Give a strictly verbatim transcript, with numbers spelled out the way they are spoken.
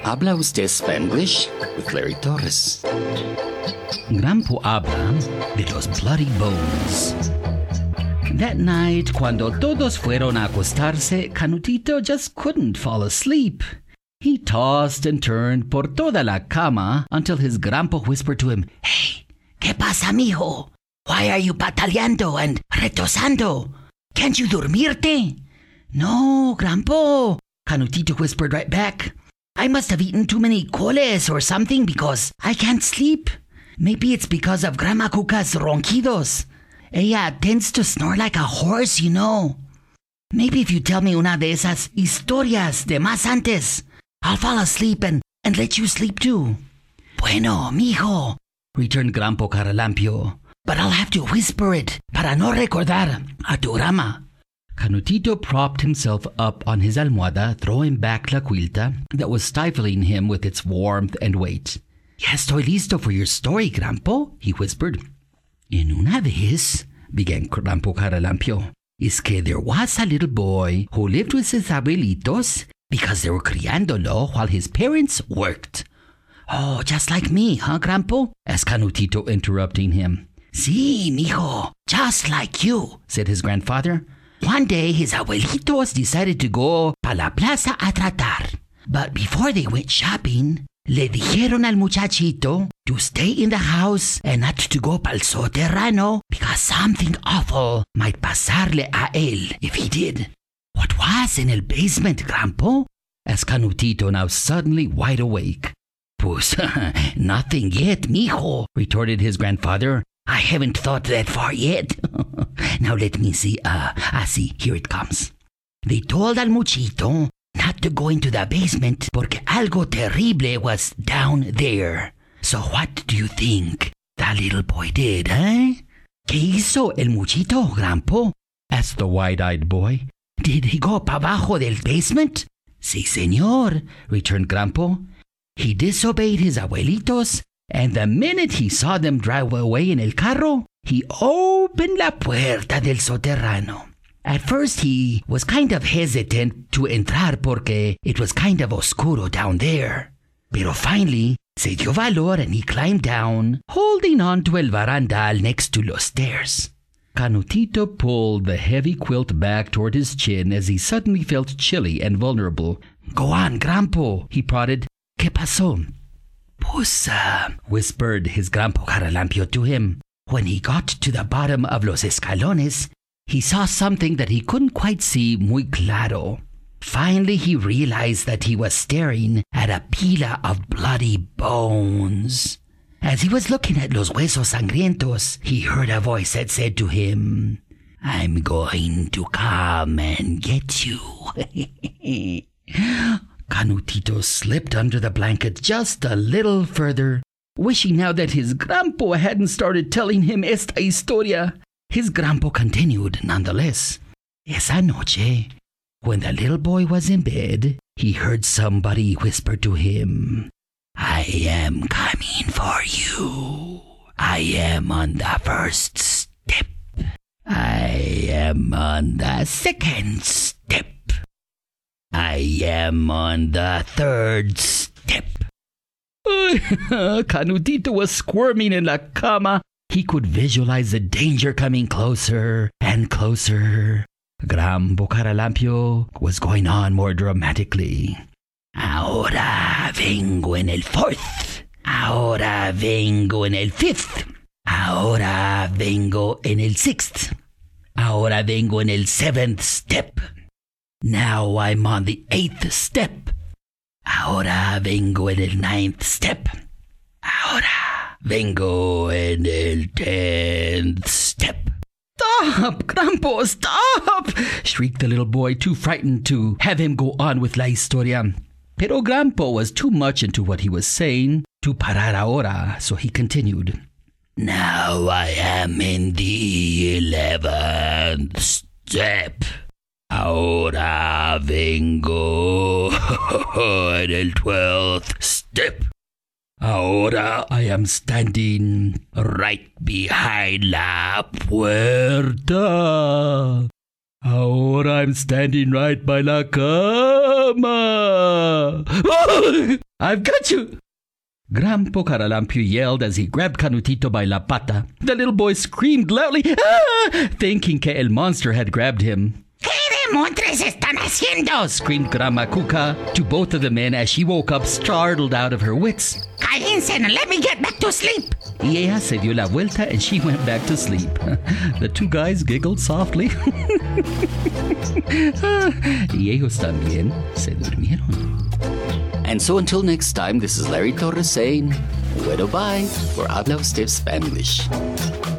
Habla usted Spanglish with Larry Torres. Grampo habla de los Bloody Bones. That night, cuando todos fueron a acostarse, Canutito just couldn't fall asleep. He tossed and turned por toda la cama until his Grampo whispered to him, "Hey, ¿qué pasa, mijo? Why are you pataleando and retosando? Can't you dormirte?" "No, Grampo," Canutito whispered right back. "I must have eaten too many coles or something because I can't sleep. Maybe it's because of Grandma Cuca's ronquidos. Ella tends to snore like a horse, you know. Maybe if you tell me una de esas historias de más antes, I'll fall asleep and, and let you sleep too." "Bueno, mijo," returned Grampo Caralampio, "but I'll have to whisper it para no recordar a tu grandma." Canutito propped himself up on his almohada, throwing back la quilta that was stifling him with its warmth and weight. "Ya estoy listo for your story, Grampo," he whispered. "En una vez," began Grampo Caralampio, "is que there was a little boy who lived with his abuelitos because they were criándolo while his parents worked." "Oh, just like me, huh, Grampo?" asked Canutito, interrupting him. "Sí, mijo, just like you," said his grandfather. "One day his abuelitos decided to go pa la plaza a tratar. But before they went shopping, le dijeron al muchachito to stay in the house and not to go pa'l soterrano because something awful might pasarle a él if he did." "What was in el basement, Grampo?" asked Canutito, now suddenly wide awake. "Pues, nothing yet, mijo," retorted his grandfather. "I haven't thought that far yet." "Now let me see. Uh, I see. Here it comes. They told al muchito not to go into the basement porque algo terrible was down there. So what do you think the little boy did, eh?" "¿Qué hizo el muchito, Grampo?" asked the wide-eyed boy. "Did he go pa abajo del basement?" "Sí, señor," returned Grampo. "He disobeyed his abuelitos, and the minute he saw them drive away in el carro, he opened la puerta del soterrano. At first he was kind of hesitant to entrar porque it was kind of oscuro down there. Pero finally se dio valor and he climbed down, holding on to el barandal next to los stairs." Canutito pulled the heavy quilt back toward his chin as he suddenly felt chilly and vulnerable. "Go on, Grampo," he prodded. "¿Qué pasó?" "Pues, uh," whispered his Grampo Caralampio to him. "When he got to the bottom of los escalones, he saw something that he couldn't quite see muy claro. Finally, he realized that he was staring at a pila of bloody bones. As he was looking at los huesos sangrientos, he heard a voice that said to him, 'I'm going to come and get you.'" Canutito slipped under the blanket just a little further, wishing now that his Grampo hadn't started telling him esta historia. His Grampo continued nonetheless. "Esa noche, when the little boy was in bed, he heard somebody whisper to him, 'I am coming for you. I am on the first step. I am on the second step. I am on the third step.'" Canutito was squirming in la cama. He could visualize the danger coming closer and closer. Grampo Caralampio was going on more dramatically. "Ahora vengo en el fourth. Ahora vengo en el fifth. Ahora vengo en el sixth. Ahora vengo en el seventh step. Now I'm on the eighth step. Ahora vengo en el ninth step. Ahora vengo en el tenth step." "Stop, Grampo, stop!" shrieked the little boy, too frightened to have him go on with la historia. Pero Grampo was too much into what he was saying to parar ahora, so he continued. "Now I am in the eleventh step. Ahora vengo en el twelfth step. Ahora I am standing right behind la puerta. Ahora I'm standing right by la cama." I've got you! Grandpa Caralampio yelled as he grabbed Canutito by la pata. The little boy screamed loudly, ah! Thinking que el monster had grabbed him. ¿Qué demontres están haciendo? Screamed Grandma Cuca to both of the men as she woke up startled out of her wits. Cállense and let me get back to sleep. Y ella se dio la vuelta and she went back to sleep. The two guys giggled softly. Y ellos también se durmieron. And so until next time, this is Larry Torres saying, bueno bye, for Habla Usted Spanglish.